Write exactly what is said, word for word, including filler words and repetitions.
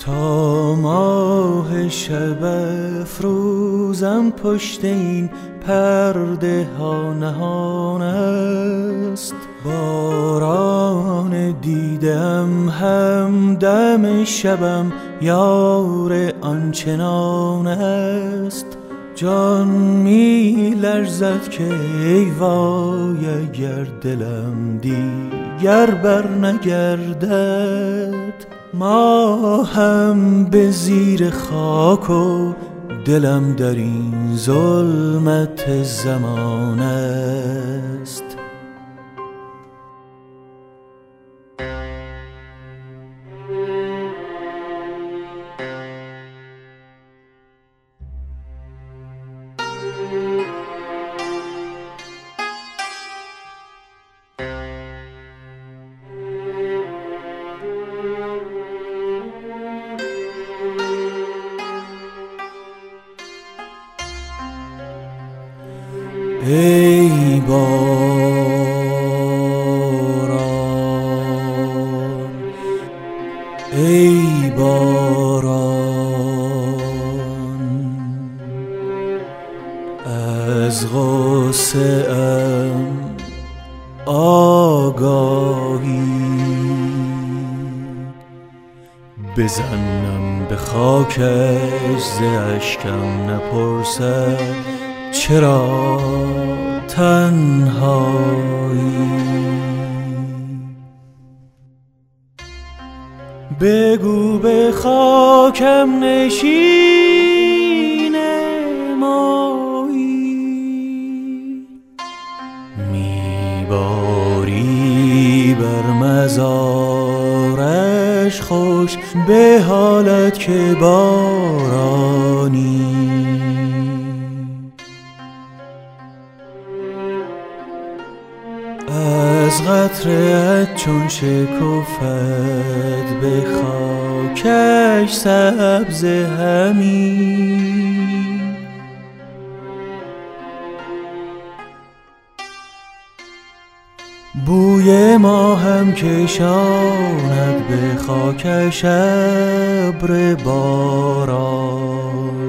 تا ماه شب افروزم پشت این پرده ها نهان است. باران دیدم همدم شبم یار آنچنان است. جان می لرزد که ای وای اگر دلم دیگر بر نگردد. ما هم به زیر خاک و دلم در این ظلمت زمان است. ای باران ای باران از غصه ام آگاهی بزنم به خاکش ز اشکم نپرسد چرا تنهایی. بگو به خاکم نشین مایی میباری بر مزارش خوش به حالت که بارانی. از قطره‌ات چون شکفت به خاکش سبز همین. بوی ما هم کشاند به خاکش ابر باران.